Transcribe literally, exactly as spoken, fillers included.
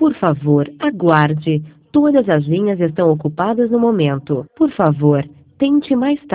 Por favor, aguarde. Todas as linhas estão ocupadas no momento. Por favor, tente mais tarde.